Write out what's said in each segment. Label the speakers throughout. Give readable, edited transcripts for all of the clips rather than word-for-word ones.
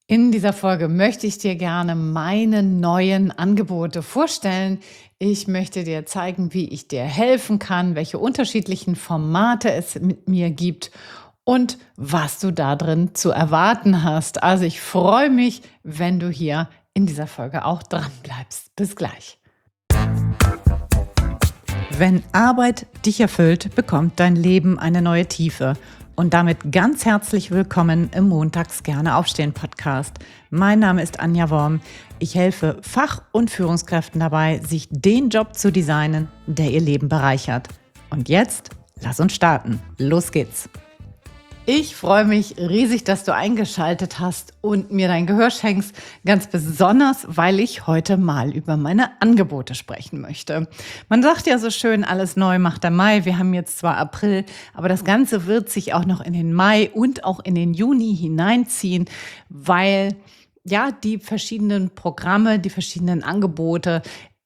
Speaker 1: In dieser Folge möchte ich dir gerne meine neuen Angebote vorstellen. Ich möchte dir zeigen, wie ich dir helfen kann, welche unterschiedlichen Formate es mit mir gibt und was du da drin zu erwarten hast. Also ich freue mich, wenn du hier in dieser Folge auch dran bleibst. Bis gleich. Wenn Arbeit dich erfüllt, bekommt dein Leben eine neue Tiefe. Und damit ganz herzlich willkommen im Montags gerne aufstehen Podcast. Mein Name ist Anja Worm. Ich helfe Fach- und Führungskräften dabei, sich den Job zu designen, der ihr Leben bereichert. Und jetzt, lass uns starten. Los geht's. Ich freue mich riesig, dass du eingeschaltet hast und mir dein Gehör schenkst, ganz besonders, weil ich heute mal über meine Angebote sprechen möchte. Man sagt ja so schön, alles neu macht der Mai. Wir haben jetzt zwar April, aber das Ganze wird sich auch noch in den Mai und auch in den Juni hineinziehen, weil ja die verschiedenen Programme, die verschiedenen Angebote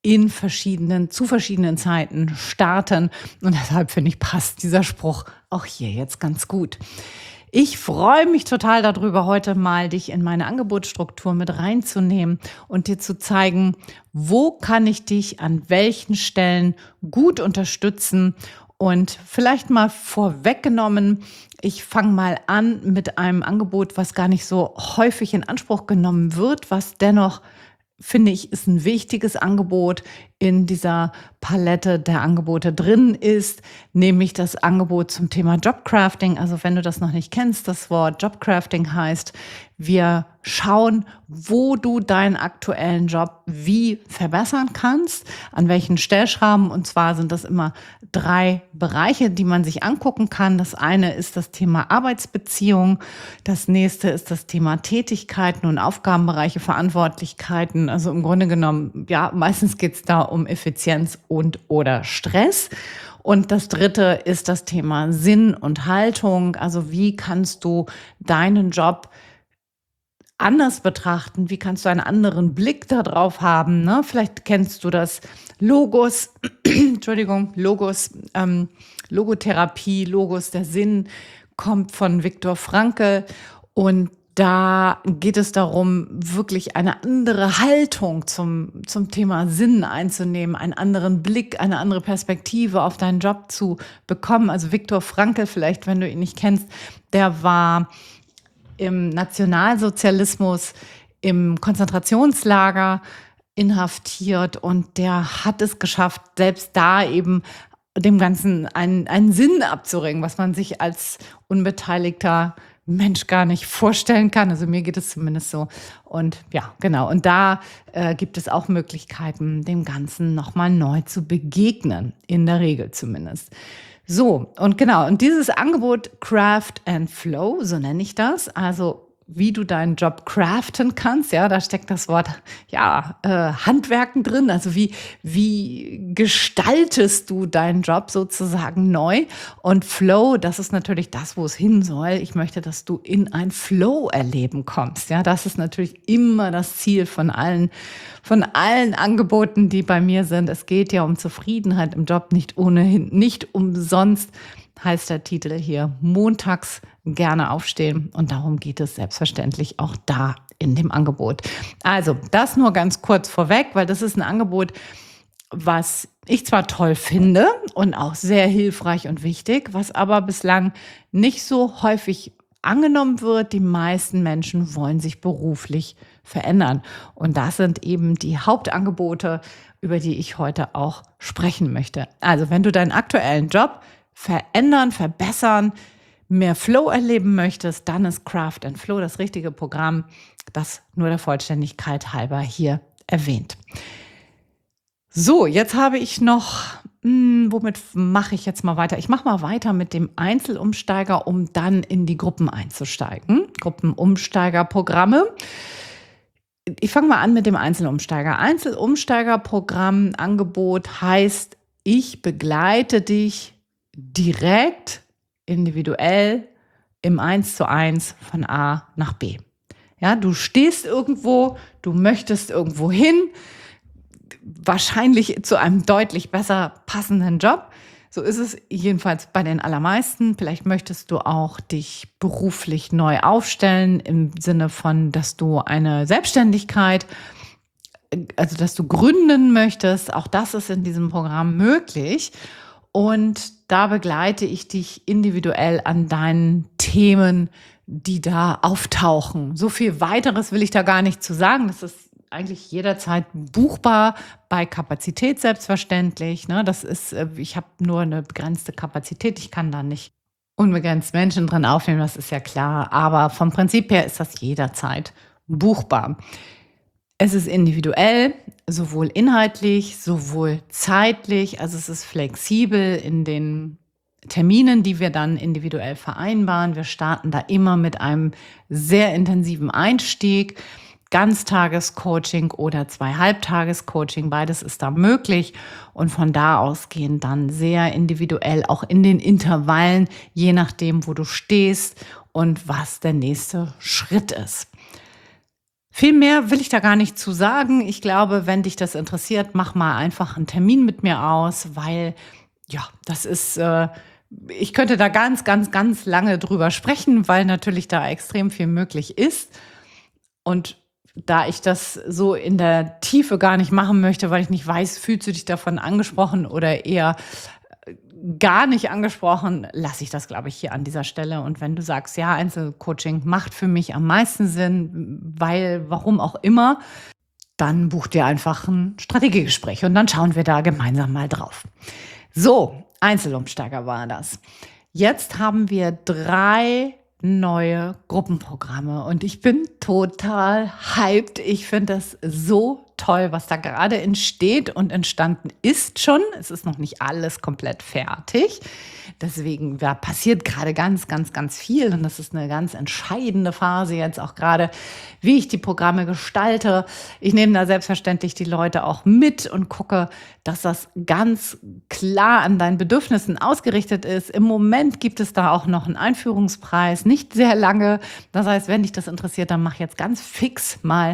Speaker 1: zu verschiedenen Zeiten starten. Und deshalb finde ich, passt dieser Spruch auch hier jetzt ganz gut. Ich freue mich total darüber, heute mal dich in meine Angebotsstruktur mit reinzunehmen und dir zu zeigen, wo kann ich dich an welchen Stellen gut unterstützen. Und vielleicht mal vorweggenommen, ich fange mal an mit einem Angebot, was gar nicht so häufig in Anspruch genommen wird, was dennoch, finde ich, ist ein wichtiges Angebot in dieser Palette der Angebote drin ist, nämlich das Angebot zum Thema Jobcrafting. Also wenn du das noch nicht kennst, das Wort Jobcrafting heißt, wir schauen, wo du deinen aktuellen Job wie verbessern kannst, an welchen Stellschrauben. Und zwar sind das immer 3 Bereiche, die man sich angucken kann. Das eine ist das Thema Arbeitsbeziehung. Das nächste ist das Thema Tätigkeiten und Aufgabenbereiche, Verantwortlichkeiten. Also im Grunde genommen, ja, meistens geht es da um Effizienz und oder Stress. Und das dritte ist das Thema Sinn und Haltung. Also wie kannst du deinen Job anders betrachten? Wie kannst du einen anderen Blick darauf haben? Ne? Vielleicht kennst du das Logos, Entschuldigung, Logotherapie, Logos, der Sinn kommt von Viktor Frankl. Und da geht es darum, wirklich eine andere Haltung zum Thema Sinn einzunehmen, einen anderen Blick, eine andere Perspektive auf deinen Job zu bekommen. Also Viktor Frankl, vielleicht, wenn du ihn nicht kennst, der war im Nationalsozialismus, im Konzentrationslager inhaftiert und der hat es geschafft, selbst da eben dem Ganzen einen Sinn abzuringen, was man sich als unbeteiligter Mensch gar nicht vorstellen kann. Also mir geht es zumindest so. Und ja, genau. Und da gibt es auch Möglichkeiten, dem Ganzen nochmal neu zu begegnen, in der Regel zumindest. So, und genau, und dieses Angebot Craft and Flow, so nenne ich das, also wie du deinen Job craften kannst, ja, da steckt das Wort, ja, Handwerken drin, also wie gestaltest du deinen Job sozusagen neu? Und Flow, das ist natürlich das, wo es hin soll. Ich möchte, dass du in ein Flow-Erleben kommst, ja, das ist natürlich immer das Ziel von allen Angeboten, die bei mir sind. Es geht ja um Zufriedenheit im Job, nicht umsonst heißt der Titel hier montags gerne aufstehen. Und darum geht es selbstverständlich auch da in dem Angebot. Also das nur ganz kurz vorweg, weil das ist ein Angebot, was ich zwar toll finde und auch sehr hilfreich und wichtig, was aber bislang nicht so häufig angenommen wird. Die meisten Menschen wollen sich beruflich verändern. Und das sind eben die Hauptangebote, über die ich heute auch sprechen möchte. Also wenn du deinen aktuellen Job verändern, verbessern, mehr Flow erleben möchtest, dann ist Craft and Flow das richtige Programm, das nur der Vollständigkeit halber hier erwähnt. So, jetzt habe ich noch, womit mache ich jetzt mal weiter? Ich mache mal weiter mit dem Einzelumsteiger, um dann in die Gruppen einzusteigen. Gruppenumsteigerprogramme. Ich fange mal an mit dem Einzelumsteiger. Einzelumsteigerprogramm, Angebot heißt, ich begleite dich direkt, individuell, im 1:1 von A nach B. Ja, du stehst irgendwo, du möchtest irgendwo hin, wahrscheinlich zu einem deutlich besser passenden Job. So ist es jedenfalls bei den allermeisten. Vielleicht möchtest du auch dich beruflich neu aufstellen im Sinne von, dass du eine Selbstständigkeit, also dass du gründen möchtest. Auch das ist in diesem Programm möglich. Und da begleite ich dich individuell an deinen Themen, die da auftauchen. So viel weiteres will ich da gar nicht zu sagen. Das ist eigentlich jederzeit buchbar, bei Kapazität selbstverständlich. Ne? Das ist, ich habe nur eine begrenzte Kapazität. Ich kann da nicht unbegrenzt Menschen drin aufnehmen, das ist ja klar. Aber vom Prinzip her ist das jederzeit buchbar. Es ist individuell, sowohl inhaltlich, sowohl zeitlich. Also es ist flexibel in den Terminen, die wir dann individuell vereinbaren. Wir starten da immer mit einem sehr intensiven Einstieg. Ganztagescoaching oder 2 Halbtagescoaching, beides ist da möglich. Und von da ausgehend dann sehr individuell, auch in den Intervallen, je nachdem, wo du stehst und was der nächste Schritt ist. Viel mehr will ich da gar nicht zu sagen. Ich glaube, wenn dich das interessiert, mach mal einfach einen Termin mit mir aus, weil ja, das ist, ich könnte da ganz, ganz, ganz lange drüber sprechen, weil natürlich da extrem viel möglich ist. Und da ich das so in der Tiefe gar nicht machen möchte, weil ich nicht weiß, fühlst du dich davon angesprochen oder eher gar nicht angesprochen, lasse ich das, glaube ich, hier an dieser Stelle. Und wenn du sagst, ja, Einzelcoaching macht für mich am meisten Sinn, weil, warum auch immer, dann buch dir einfach ein Strategiegespräch und dann schauen wir da gemeinsam mal drauf. So, Einzelumsteiger war das. Jetzt haben wir 3 neue Gruppenprogramme und ich bin total hyped. Ich finde das so toll, was da gerade entsteht und entstanden ist schon. Es ist noch nicht alles komplett fertig. Deswegen passiert gerade ganz, ganz, ganz viel und das ist eine ganz entscheidende Phase jetzt auch gerade, wie ich die Programme gestalte. Ich nehme da selbstverständlich die Leute auch mit und gucke, dass das ganz klar an deinen Bedürfnissen ausgerichtet ist. Im Moment gibt es da auch noch einen Einführungspreis, nicht sehr lange. Das heißt, wenn dich das interessiert, dann mach jetzt ganz fix mal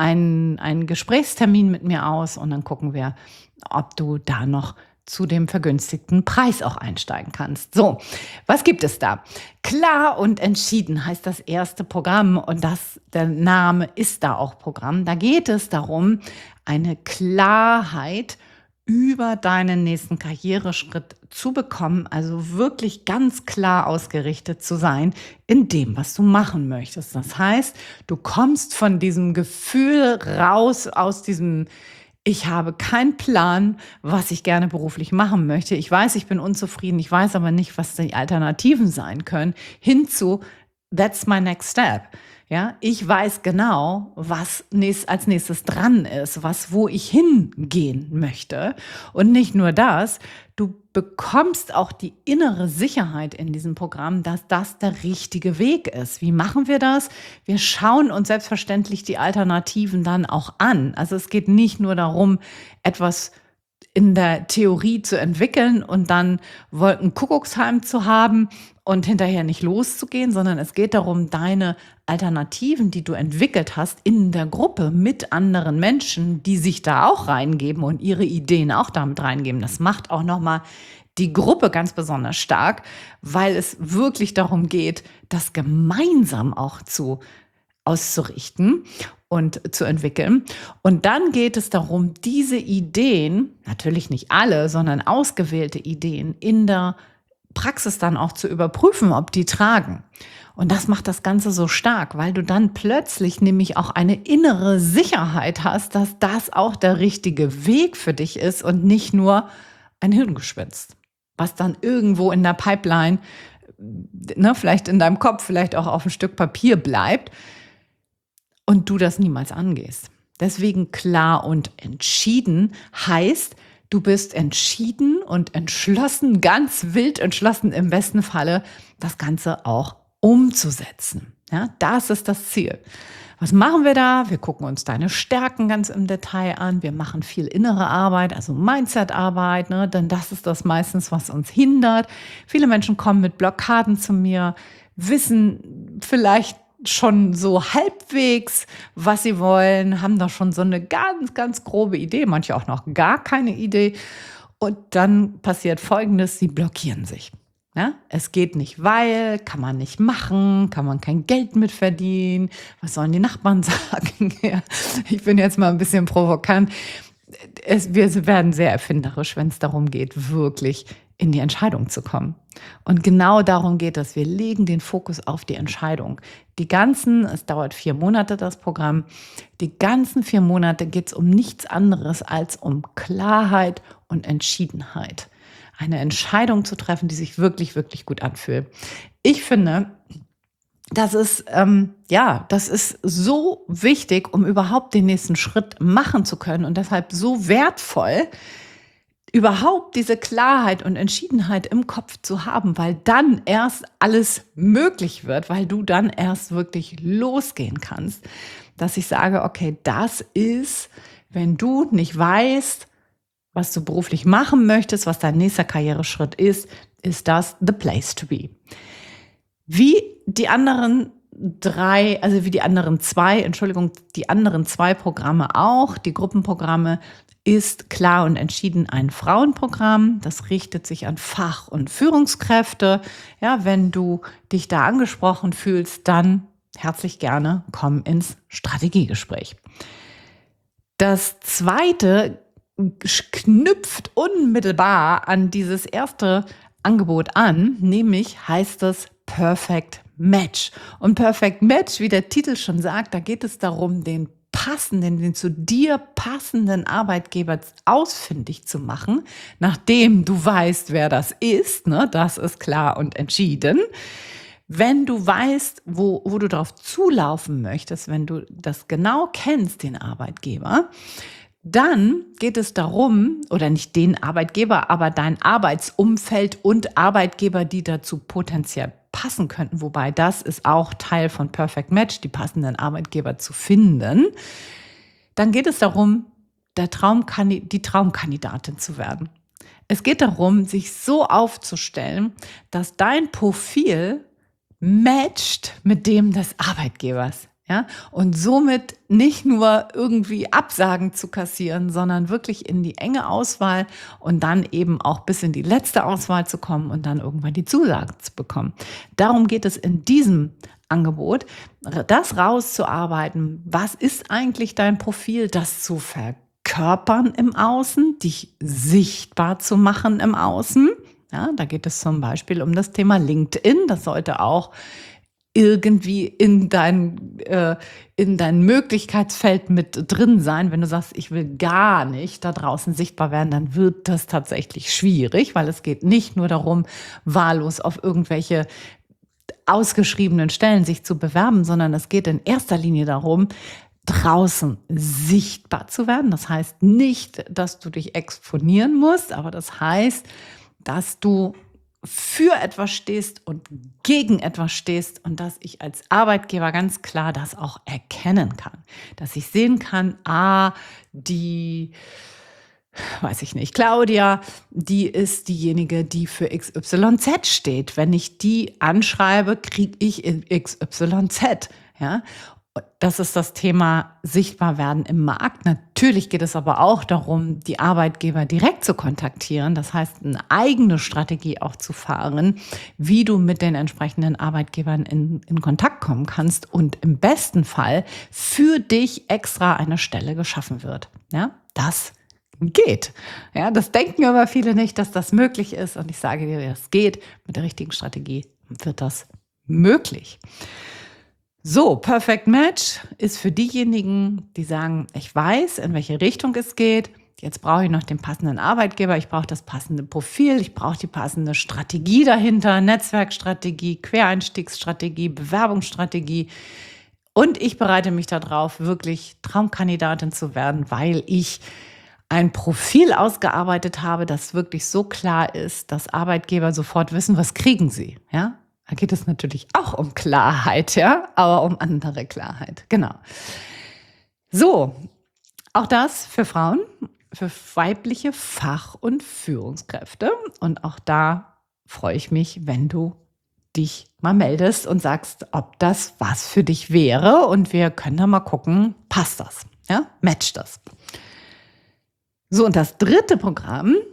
Speaker 1: einen Gesprächstermin mit mir aus und dann gucken wir, ob du da noch zu dem vergünstigten Preis auch einsteigen kannst. So, was gibt es da? Klar und entschieden heißt das erste Programm und der Name ist da auch Programm. Da geht es darum, eine Klarheit über deinen nächsten Karriereschritt zu bekommen, also wirklich ganz klar ausgerichtet zu sein in dem, was du machen möchtest. Das heißt, du kommst von diesem Gefühl raus, aus diesem ich habe keinen Plan, was ich gerne beruflich machen möchte. Ich weiß, ich bin unzufrieden, ich weiß aber nicht, was die Alternativen sein können, hinzu, that's my next step. Ja, ich weiß genau, was als nächstes dran ist, wo ich hingehen möchte. Und nicht nur das, du bekommst auch die innere Sicherheit in diesem Programm, dass das der richtige Weg ist. Wie machen wir das? Wir schauen uns selbstverständlich die Alternativen dann auch an. Also es geht nicht nur darum, etwas in der Theorie zu entwickeln und dann Wolkenkuckucksheim zu haben und hinterher nicht loszugehen, sondern es geht darum, deine Alternativen, die du entwickelt hast, in der Gruppe mit anderen Menschen, die sich da auch reingeben und ihre Ideen auch damit reingeben. Das macht auch nochmal die Gruppe ganz besonders stark, weil es wirklich darum geht, das gemeinsam auch auszurichten und zu entwickeln. Und dann geht es darum, diese Ideen, natürlich nicht alle, sondern ausgewählte Ideen in der Praxis dann auch zu überprüfen, ob die tragen. Und das macht das Ganze so stark, weil du dann plötzlich nämlich auch eine innere Sicherheit hast, dass das auch der richtige Weg für dich ist und nicht nur ein Hirngespinst, was dann irgendwo in der Pipeline, vielleicht in deinem Kopf, vielleicht auch auf ein Stück Papier bleibt und du das niemals angehst. Deswegen klar und entschieden heißt, du bist entschieden und entschlossen, ganz wild entschlossen im besten Falle, das Ganze auch umzusetzen. Ja, das ist das Ziel. Was machen wir da? Wir gucken uns deine Stärken ganz im Detail an. Wir machen viel innere Arbeit, also Mindset-Arbeit, denn das ist das meistens, was uns hindert. Viele Menschen kommen mit Blockaden zu mir, wissen vielleicht schon so halbwegs, was sie wollen, haben da schon so eine ganz, ganz grobe Idee, manche auch noch gar keine Idee. Und dann passiert Folgendes, sie blockieren sich. Ja, es geht nicht, weil, kann man nicht machen, kann man kein Geld mit verdienen, was sollen die Nachbarn sagen? Ja, ich bin jetzt mal ein bisschen provokant. Wir werden sehr erfinderisch, wenn es darum geht, wirklich in die Entscheidung zu kommen. Und genau darum geht es. Wir legen den Fokus auf die Entscheidung. Es dauert 4 Monate, das Programm. Die ganzen 4 Monate geht es um nichts anderes als um Klarheit und Entschiedenheit. Eine Entscheidung zu treffen, die sich wirklich, wirklich gut anfühlt. Ich finde, das ist so wichtig, um überhaupt den nächsten Schritt machen zu können und deshalb so wertvoll, überhaupt diese Klarheit und Entschiedenheit im Kopf zu haben, weil dann erst alles möglich wird, weil du dann erst wirklich losgehen kannst. Dass ich sage, okay, das ist, wenn du nicht weißt, was du beruflich machen möchtest, was dein nächster Karriereschritt ist das the place to be. Wie die anderen zwei Programme auch, die Gruppenprogramme, ist klar und entschieden ein Frauenprogramm. Das richtet sich an Fach- und Führungskräfte. Ja, wenn du dich da angesprochen fühlst, dann herzlich gerne komm ins Strategiegespräch. Das zweite knüpft unmittelbar an dieses erste Angebot an, nämlich heißt es Perfect Match. Und Perfect Match, wie der Titel schon sagt, da geht es darum, den zu dir passenden Arbeitgeber ausfindig zu machen, nachdem du weißt, wer das ist, ne? Das ist klar und entschieden. Wenn du weißt, wo du darauf zulaufen möchtest, wenn du das genau kennst, den Arbeitgeber, dann geht es darum, oder nicht den Arbeitgeber, aber dein Arbeitsumfeld und Arbeitgeber, die dazu potenziell passen könnten. Wobei das ist auch Teil von Perfect Match, die passenden Arbeitgeber zu finden. Dann geht es darum, die Traumkandidatin zu werden. Es geht darum, sich so aufzustellen, dass dein Profil matcht mit dem des Arbeitgebers. Ja, und somit nicht nur irgendwie Absagen zu kassieren, sondern wirklich in die enge Auswahl und dann eben auch bis in die letzte Auswahl zu kommen und dann irgendwann die Zusage zu bekommen. Darum geht es in diesem Angebot, das rauszuarbeiten. Was ist eigentlich dein Profil, das zu verkörpern im Außen, dich sichtbar zu machen im Außen? Ja, da geht es zum Beispiel um das Thema LinkedIn. Das sollte auch irgendwie in dein Möglichkeitsfeld mit drin sein. Wenn du sagst, ich will gar nicht da draußen sichtbar werden, dann wird das tatsächlich schwierig, weil es geht nicht nur darum, wahllos auf irgendwelche ausgeschriebenen Stellen sich zu bewerben, sondern es geht in erster Linie darum, draußen sichtbar zu werden. Das heißt nicht, dass du dich exponieren musst, aber das heißt, dass du für etwas stehst und gegen etwas stehst und dass ich als Arbeitgeber ganz klar das auch erkennen kann. Dass ich sehen kann, Claudia, die ist diejenige, die für XYZ steht. Wenn ich die anschreibe, kriege ich XYZ. Ja? Das ist das Thema sichtbar werden im Markt. Natürlich geht es aber auch darum, die Arbeitgeber direkt zu kontaktieren. Das heißt, eine eigene Strategie auch zu fahren, wie du mit den entsprechenden Arbeitgebern in Kontakt kommen kannst und im besten Fall für dich extra eine Stelle geschaffen wird. Ja, das geht. Ja, das denken aber viele nicht, dass das möglich ist. Und ich sage dir, das geht. Mit der richtigen Strategie wird das möglich. So, Perfect Match ist für diejenigen, die sagen, ich weiß, in welche Richtung es geht. Jetzt brauche ich noch den passenden Arbeitgeber, ich brauche das passende Profil, ich brauche die passende Strategie dahinter, Netzwerkstrategie, Quereinstiegsstrategie, Bewerbungsstrategie. Und ich bereite mich darauf, wirklich Traumkandidatin zu werden, weil ich ein Profil ausgearbeitet habe, das wirklich so klar ist, dass Arbeitgeber sofort wissen, was kriegen sie, ja? Da geht es natürlich auch um Klarheit, ja, aber um andere Klarheit, genau. So, auch das für Frauen, für weibliche Fach- und Führungskräfte. Und auch da freue ich mich, wenn du dich mal meldest und sagst, ob das was für dich wäre. Und wir können da mal gucken, passt das, ja, matcht das. So, und das dritte Programm,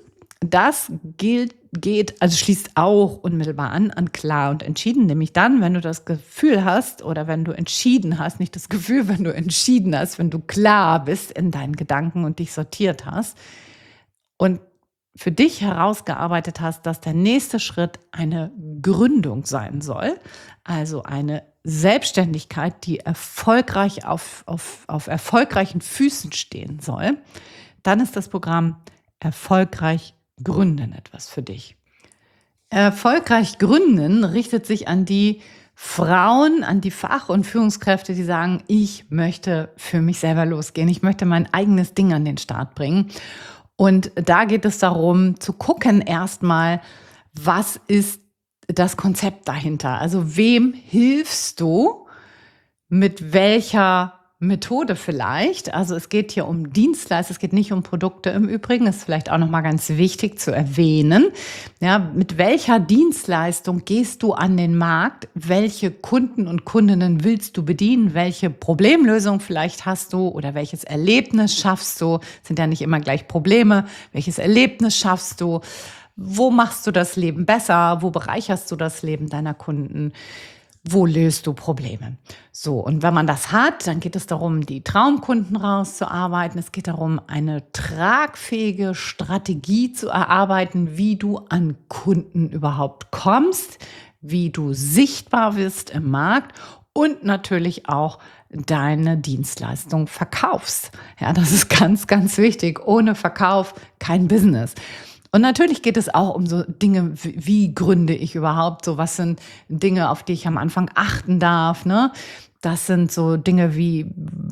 Speaker 1: das also schließt auch unmittelbar an klar und entschieden, nämlich dann, wenn du das Gefühl hast oder wenn du entschieden hast, nicht das Gefühl, wenn du entschieden hast, wenn du klar bist in deinen Gedanken und dich sortiert hast und für dich herausgearbeitet hast, dass der nächste Schritt eine Gründung sein soll, also eine Selbstständigkeit, die erfolgreich auf erfolgreichen Füßen stehen soll, dann ist das Programm Erfolgreich Gründen etwas für dich. Erfolgreich Gründen richtet sich an die Frauen, an die Fach- und Führungskräfte, die sagen, ich möchte für mich selber losgehen, ich möchte mein eigenes Ding an den Start bringen. Und da geht es darum, zu gucken erstmal, was ist das Konzept dahinter? Also wem hilfst du mit welcher Methode vielleicht? Also es geht hier um Dienstleister, es geht nicht um Produkte im Übrigen, ist vielleicht auch nochmal ganz wichtig zu erwähnen. Ja, mit welcher Dienstleistung gehst du an den Markt? Welche Kunden und Kundinnen willst du bedienen? Welche Problemlösung vielleicht hast du oder welches Erlebnis schaffst du? Das sind ja nicht immer gleich Probleme. Welches Erlebnis schaffst du? Wo machst du das Leben besser? Wo bereicherst du das Leben deiner Kunden? Wo löst du Probleme? So, und wenn man das hat, dann geht es darum, die Traumkunden rauszuarbeiten. Es geht darum, eine tragfähige Strategie zu erarbeiten, wie du an Kunden überhaupt kommst, wie du sichtbar bist im Markt und natürlich auch deine Dienstleistung verkaufst. Ja, das ist ganz, ganz wichtig. Ohne Verkauf kein Business. Und natürlich geht es auch um so Dinge, wie gründe ich überhaupt? So, was sind Dinge, auf die ich am Anfang achten darf, ne? Das sind so Dinge wie,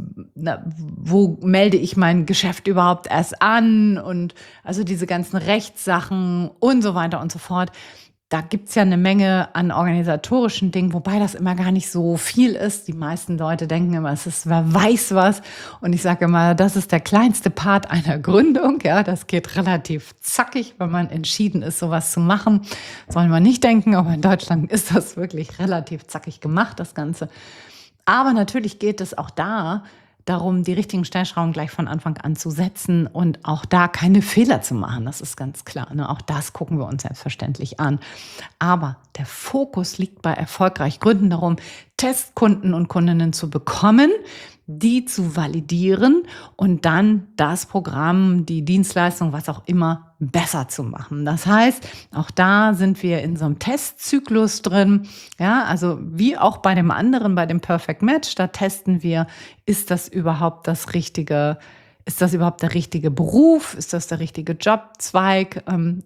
Speaker 1: wo melde ich mein Geschäft überhaupt erst an? Und also diese ganzen Rechtssachen und so weiter und so fort. Da gibt's ja eine Menge an organisatorischen Dingen, wobei das immer gar nicht so viel ist. Die meisten Leute denken immer, es ist wer weiß was. Und ich sage immer, das ist der kleinste Part einer Gründung. Ja, das geht relativ zackig, wenn man entschieden ist, sowas zu machen. Soll man nicht denken, aber in Deutschland ist das wirklich relativ zackig gemacht, das Ganze. Aber natürlich geht es auch darum, die richtigen Stellschrauben gleich von Anfang an zu setzen und auch da keine Fehler zu machen. Das ist ganz klar, ne? Auch das gucken wir uns selbstverständlich an. Aber der Fokus liegt bei erfolgreich Gründen darum, Testkunden und Kundinnen zu bekommen, die zu validieren und dann das Programm, die Dienstleistung, was auch immer, besser zu machen. Das heißt, auch da sind wir in so einem Testzyklus drin. Ja, also wie auch bei dem anderen, bei dem Perfect Match, da testen wir, ist das überhaupt das richtige, ist das überhaupt der richtige Beruf? Ist das der richtige Jobzweig?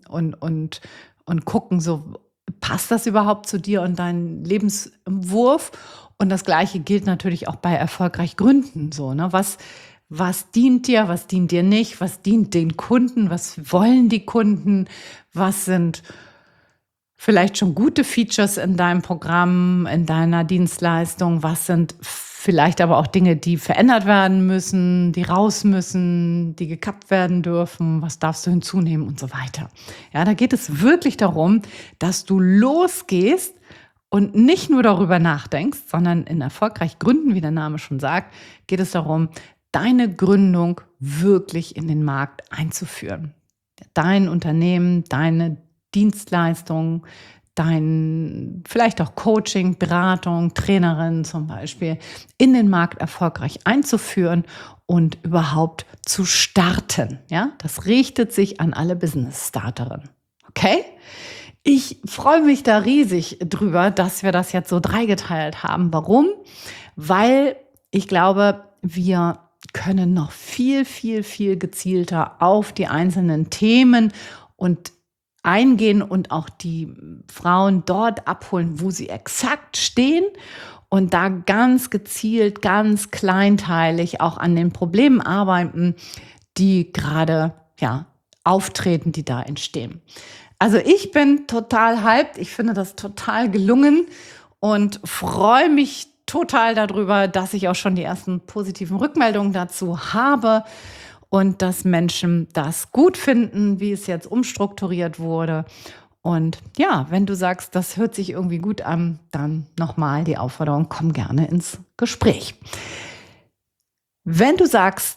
Speaker 1: Und gucken so, passt das überhaupt zu dir und deinem Lebensentwurf? Und das Gleiche gilt natürlich auch bei erfolgreich Gründen, so, ne? Was dient dir, was dient dir nicht? Was dient den Kunden? Was wollen die Kunden? Was sind vielleicht schon gute Features in deinem Programm, in deiner Dienstleistung? Was sind vielleicht aber auch Dinge, die verändert werden müssen, die raus müssen, die gekappt werden dürfen? Was darfst du hinzunehmen und so weiter? Ja, da geht es wirklich darum, dass du losgehst und nicht nur darüber nachdenkst, sondern in erfolgreich Gründen, wie der Name schon sagt, geht es darum, deine Gründung wirklich in den Markt einzuführen. Dein Unternehmen, deine Dienstleistung, dein vielleicht auch Coaching, Beratung, Trainerin zum Beispiel in den Markt erfolgreich einzuführen und überhaupt zu starten. Ja, das richtet sich an alle Business-Starterinnen. Okay? Ich freue mich da riesig drüber, dass wir das jetzt so dreigeteilt haben. Warum? Weil ich glaube, wir können noch viel, viel, viel gezielter auf die einzelnen Themen und eingehen und auch die Frauen dort abholen, wo sie exakt stehen und da ganz gezielt, ganz kleinteilig auch an den Problemen arbeiten, die gerade auftreten, die da entstehen. Also ich bin total hyped, ich finde das total gelungen und freue mich total darüber, dass ich auch schon die ersten positiven Rückmeldungen dazu habe und dass Menschen das gut finden, wie es jetzt umstrukturiert wurde. Und ja, wenn du sagst, das hört sich irgendwie gut an, dann nochmal die Aufforderung, komm gerne ins Gespräch. Wenn du sagst,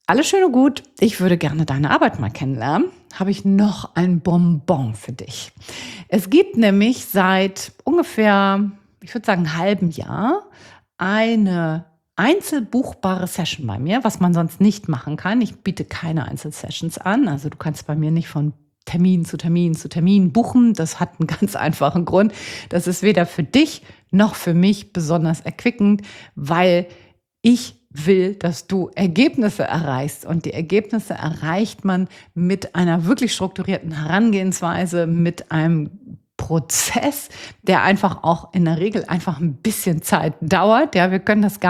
Speaker 1: alles schön und gut. Ich würde gerne deine Arbeit mal kennenlernen. Habe ich noch ein Bonbon für dich. Es gibt nämlich seit ungefähr, ich würde sagen, einem halben Jahr eine einzelbuchbare Session bei mir, was man sonst nicht machen kann. Ich biete keine Einzelsessions an. Also du kannst bei mir nicht von Termin zu Termin zu Termin buchen. Das hat einen ganz einfachen Grund. Das ist weder für dich noch für mich besonders erquickend, weil ich will, dass du Ergebnisse erreichst. Und die Ergebnisse erreicht man mit einer wirklich strukturierten Herangehensweise, mit einem Prozess, der einfach auch in der Regel einfach ein bisschen Zeit dauert. Ja, wir können das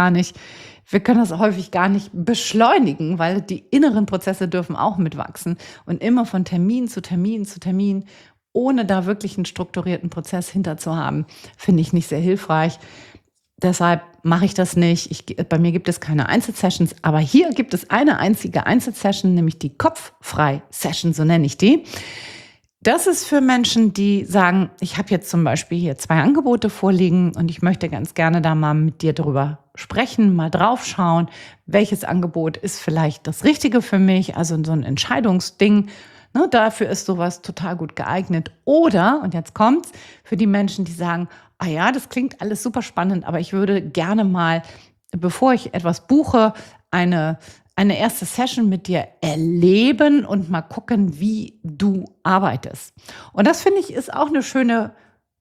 Speaker 1: häufig gar nicht beschleunigen, weil die inneren Prozesse dürfen auch mitwachsen. Und immer von Termin zu Termin zu Termin, ohne da wirklich einen strukturierten Prozess hinter zu haben, finde ich nicht sehr hilfreich. Deshalb mache ich das nicht. Bei mir gibt es keine Einzelsessions, aber hier gibt es eine einzige Einzelsession, nämlich die Kopffrei-Session, so nenne ich die. Das ist für Menschen, die sagen, ich habe jetzt zum Beispiel hier 2 Angebote vorliegen und ich möchte ganz gerne da mal mit dir drüber sprechen, mal drauf schauen, welches Angebot ist vielleicht das Richtige für mich, also so ein Entscheidungsding. Ne, dafür ist sowas total gut geeignet. Oder, und jetzt kommt's, für die Menschen, die sagen, ah ja, das klingt alles super spannend, aber ich würde gerne mal, bevor ich etwas buche, eine erste Session mit dir erleben und mal gucken, wie du arbeitest. Und das finde ich ist auch eine schöne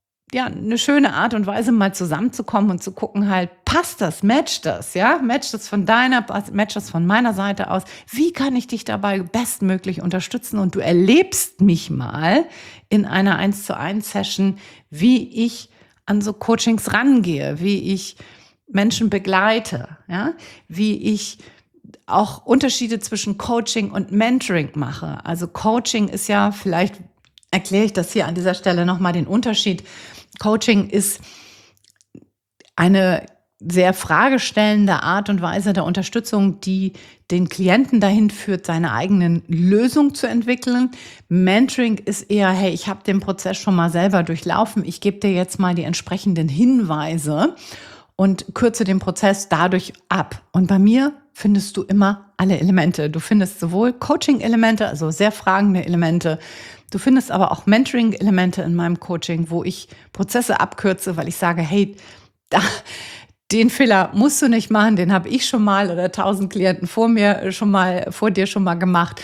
Speaker 1: Art und Weise, mal zusammenzukommen und zu gucken halt, passt das, matcht das, ja? Matcht das matcht das von meiner Seite aus? Wie kann ich dich dabei bestmöglich unterstützen? Und du erlebst mich mal in einer 1:1 Session, wie ich an so Coachings rangehe, wie ich Menschen begleite, ja? Wie ich auch Unterschiede zwischen Coaching und Mentoring mache. Also Coaching ist ja, vielleicht erkläre ich das hier an dieser Stelle nochmal den Unterschied. Coaching ist eine sehr fragestellende Art und Weise der Unterstützung, die den Klienten dahin führt, seine eigenen Lösungen zu entwickeln. Mentoring ist eher, hey, ich habe den Prozess schon mal selber durchlaufen, ich gebe dir jetzt mal die entsprechenden Hinweise und kürze den Prozess dadurch ab. Und bei mir findest du immer alle Elemente. Du findest sowohl Coaching-Elemente, also sehr fragende Elemente. Du findest aber auch Mentoring-Elemente in meinem Coaching, wo ich Prozesse abkürze, weil ich sage, hey, den Fehler musst du nicht machen, den habe ich schon mal oder 1000 Klienten vor dir schon mal gemacht.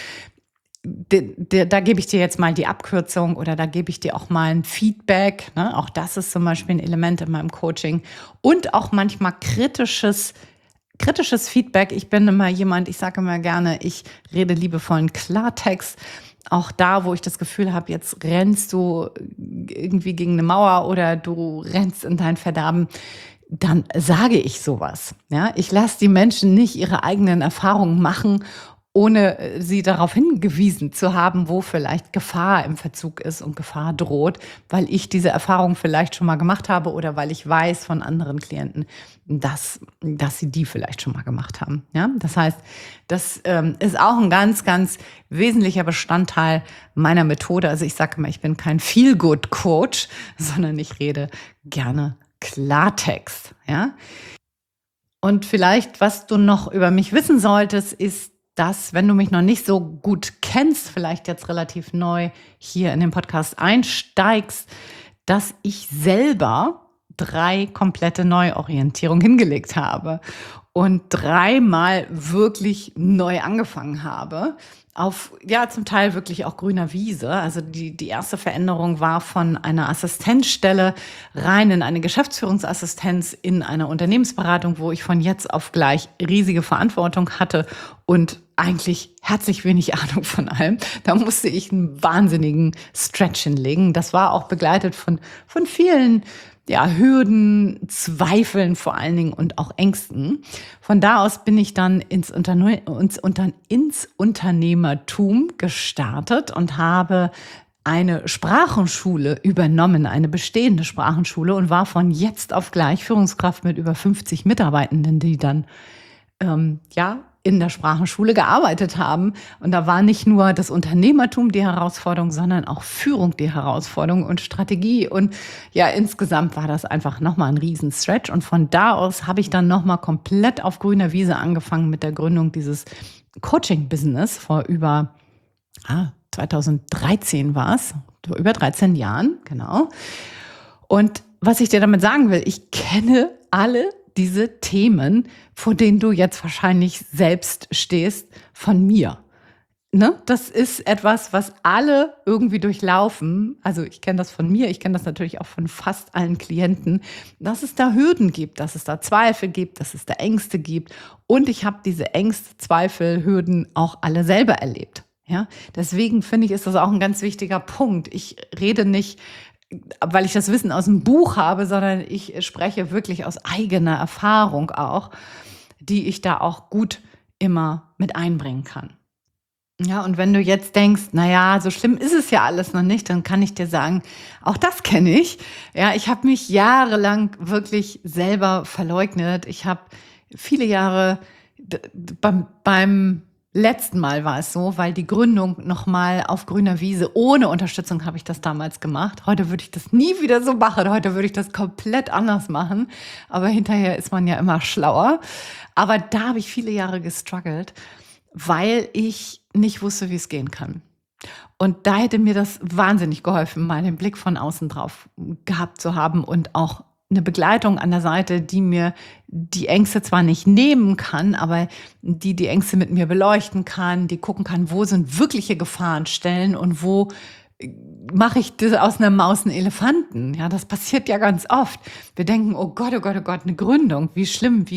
Speaker 1: Da gebe ich dir jetzt mal die Abkürzung oder da gebe ich dir auch mal ein Feedback. Ne? Auch das ist zum Beispiel ein Element in meinem Coaching. Und auch manchmal kritisches Feedback. Ich bin immer jemand, ich sage immer gerne, ich rede liebevollen Klartext. Auch da, wo ich das Gefühl habe, jetzt rennst du irgendwie gegen eine Mauer oder du rennst in dein Verderben, dann sage ich sowas. Ja? Ich lasse die Menschen nicht ihre eigenen Erfahrungen machen, ohne sie darauf hingewiesen zu haben, wo vielleicht Gefahr im Verzug ist und Gefahr droht, weil ich diese Erfahrung vielleicht schon mal gemacht habe oder weil ich weiß von anderen Klienten, dass sie die vielleicht schon mal gemacht haben. Ja? Das heißt, das ist auch ein ganz, ganz wesentlicher Bestandteil meiner Methode. Also ich sage immer, ich bin kein Feel-Good-Coach, sondern ich rede gerne Klartext. Ja? Und vielleicht, was du noch über mich wissen solltest, ist, dass, wenn du mich noch nicht so gut kennst, vielleicht jetzt relativ neu hier in den Podcast einsteigst, dass ich selber 3 komplette Neuorientierungen hingelegt habe und 3-mal wirklich neu angefangen habe. Auf, ja, zum Teil wirklich auch grüner Wiese. Also die erste Veränderung war von einer Assistenzstelle rein in eine Geschäftsführungsassistenz in einer Unternehmensberatung, wo ich von jetzt auf gleich riesige Verantwortung hatte und eigentlich herzlich wenig Ahnung von allem. Da musste ich einen wahnsinnigen Stretch hinlegen. Das war auch begleitet von vielen Hürden, Zweifeln vor allen Dingen und auch Ängsten. Von da aus bin ich dann ins Unternehmertum gestartet und habe eine Sprachenschule übernommen, eine bestehende Sprachenschule und war von jetzt auf gleich Führungskraft mit über 50 Mitarbeitenden, die dann in der Sprachenschule gearbeitet haben. Und da war nicht nur das Unternehmertum die Herausforderung, sondern auch Führung die Herausforderung und Strategie. Und ja, insgesamt war das einfach nochmal ein Riesenstretch. Und von da aus habe ich dann nochmal komplett auf grüner Wiese angefangen mit der Gründung dieses Coaching-Business vor über 2013 war es, vor über 13 Jahren, genau. Und was ich dir damit sagen will, ich kenne alle diese Themen, vor denen du jetzt wahrscheinlich selbst stehst, von mir. Ne? Das ist etwas, was alle irgendwie durchlaufen. Also ich kenne das von mir, ich kenne das natürlich auch von fast allen Klienten, dass es da Hürden gibt, dass es da Zweifel gibt, dass es da Ängste gibt. Und ich habe diese Ängste, Zweifel, Hürden auch alle selber erlebt. Ja? Deswegen finde ich, ist das auch ein ganz wichtiger Punkt. Ich rede nicht, weil ich das Wissen aus dem Buch habe, sondern ich spreche wirklich aus eigener Erfahrung auch, die ich da auch gut immer mit einbringen kann. Ja, und wenn du jetzt denkst, naja, so schlimm ist es ja alles noch nicht, dann kann ich dir sagen, auch das kenne ich. Ja, ich habe mich jahrelang wirklich selber verleugnet. Ich habe viele Jahre beim letzten Mal war es so, weil die Gründung nochmal auf grüner Wiese, ohne Unterstützung habe ich das damals gemacht. Heute würde ich das nie wieder so machen. Heute würde ich das komplett anders machen. Aber hinterher ist man ja immer schlauer. Aber da habe ich viele Jahre gestruggelt, weil ich nicht wusste, wie es gehen kann. Und da hätte mir das wahnsinnig geholfen, mal den Blick von außen drauf gehabt zu haben und auch eine Begleitung an der Seite, die mir die Ängste zwar nicht nehmen kann, aber die Ängste mit mir beleuchten kann, die gucken kann, wo sind wirkliche Gefahrenstellen und wo mache ich das aus einer Maus einen Elefanten. Ja, das passiert ja ganz oft. Wir denken, oh Gott, eine Gründung, wie schlimm,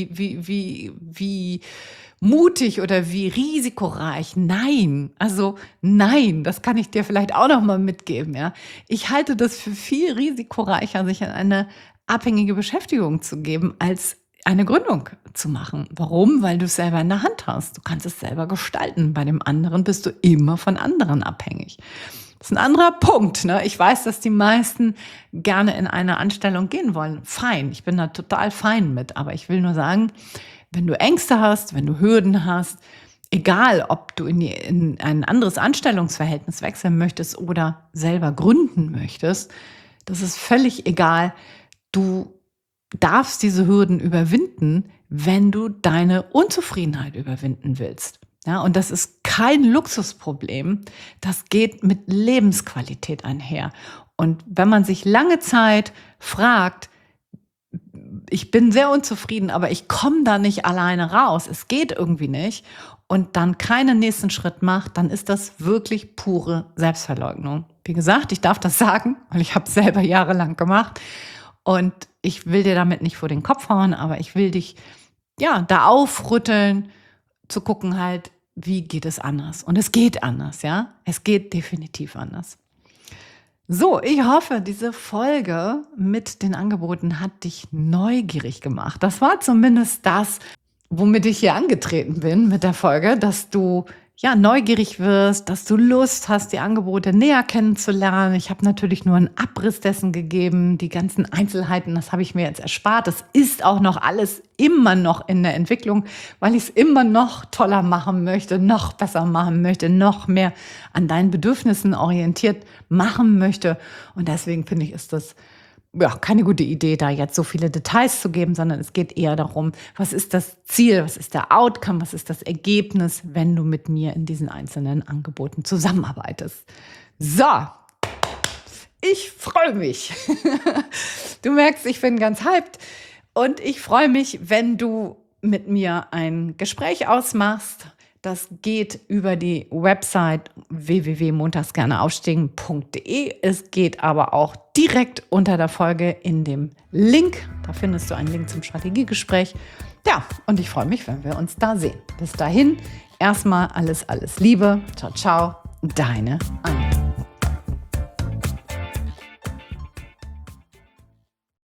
Speaker 1: wie mutig oder wie risikoreich. Nein, das kann ich dir vielleicht auch noch mal mitgeben. Ja, ich halte das für viel risikoreicher, sich in eine abhängige Beschäftigung zu geben, als eine Gründung zu machen. Warum? Weil du es selber in der Hand hast. Du kannst es selber gestalten. Bei dem anderen bist du immer von anderen abhängig. Das ist ein anderer Punkt. Ne? Ich weiß, dass die meisten gerne in eine Anstellung gehen wollen. Fein, ich bin da total fein mit. Aber ich will nur sagen, wenn du Ängste hast, wenn du Hürden hast, egal ob du in ein anderes Anstellungsverhältnis wechseln möchtest oder selber gründen möchtest, das ist völlig egal. Du darfst diese Hürden überwinden, wenn du deine Unzufriedenheit überwinden willst. Ja, und das ist kein Luxusproblem. Das geht mit Lebensqualität einher. Und wenn man sich lange Zeit fragt, ich bin sehr unzufrieden, aber ich komme da nicht alleine raus, es geht irgendwie nicht, und dann keinen nächsten Schritt macht, dann ist das wirklich pure Selbstverleugnung. Wie gesagt, ich darf das sagen, weil ich habe es selber jahrelang gemacht. Und ich will dir damit nicht vor den Kopf hauen, aber ich will dich da aufrütteln, zu gucken halt, wie geht es anders? Und es geht anders, ja? Es geht definitiv anders. So, ich hoffe, diese Folge mit den Angeboten hat dich neugierig gemacht. Das war zumindest das, womit ich hier angetreten bin mit der Folge, dass du neugierig wirst, dass du Lust hast, die Angebote näher kennenzulernen. Ich habe natürlich nur einen Abriss dessen gegeben, die ganzen Einzelheiten, das habe ich mir jetzt erspart. Das ist auch noch alles immer noch in der Entwicklung, weil ich es immer noch toller machen möchte, noch besser machen möchte, noch mehr an deinen Bedürfnissen orientiert machen möchte. Und deswegen finde ich, ist das keine gute Idee, da jetzt so viele Details zu geben, sondern es geht eher darum, was ist das Ziel, was ist der Outcome, was ist das Ergebnis, wenn du mit mir in diesen einzelnen Angeboten zusammenarbeitest. So, ich freue mich. Du merkst, ich bin ganz hyped und ich freue mich, wenn du mit mir ein Gespräch ausmachst. Das geht über die Website www.montagsgerneaufstehen.de. Es geht aber auch direkt unter der Folge in dem Link. Da findest du einen Link zum Strategiegespräch. Ja, und ich freue mich, wenn wir uns da sehen. Bis dahin, erstmal alles Liebe. Ciao, ciao, deine Anja.